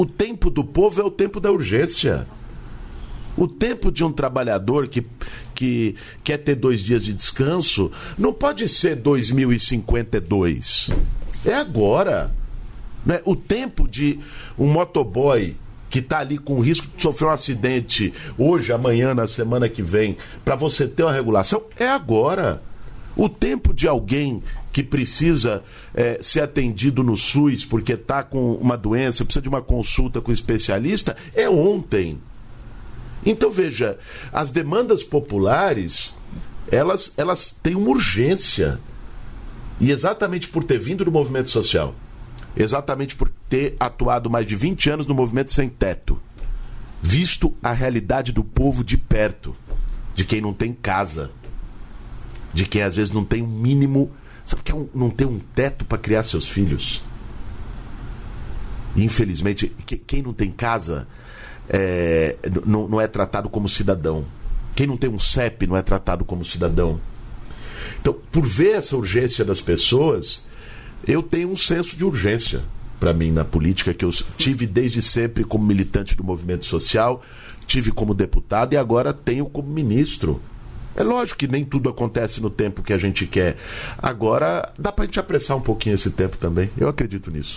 O tempo do povo é o tempo da urgência. O tempo de um trabalhador que quer ter 2 dias de descanso não pode ser 2052. É agora. Né? O tempo de um motoboy que está ali com risco de sofrer um acidente hoje, amanhã, na semana que vem, para você ter uma regulação, é agora. O tempo de alguém que precisa ser atendido no SUS porque está com uma doença, precisa de uma consulta com um especialista, é ontem. Então, veja, as demandas populares, elas têm uma urgência. E exatamente por ter vindo do movimento social, exatamente por ter atuado mais de 20 anos no movimento sem teto, visto a realidade do povo de perto, de quem não tem casa, de quem às vezes não tem um mínimo, sabe o que é não ter um teto para criar seus filhos? Infelizmente, quem não tem casa não é tratado como cidadão. Quem não tem um CEP não é tratado como cidadão. Então, por ver essa urgência das pessoas, eu tenho um senso de urgência para mim na política, que eu tive desde sempre como militante do movimento social, tive como deputado e agora tenho como ministro. É lógico que nem tudo acontece no tempo que a gente quer. Agora, dá para a gente apressar um pouquinho esse tempo também. Eu acredito nisso.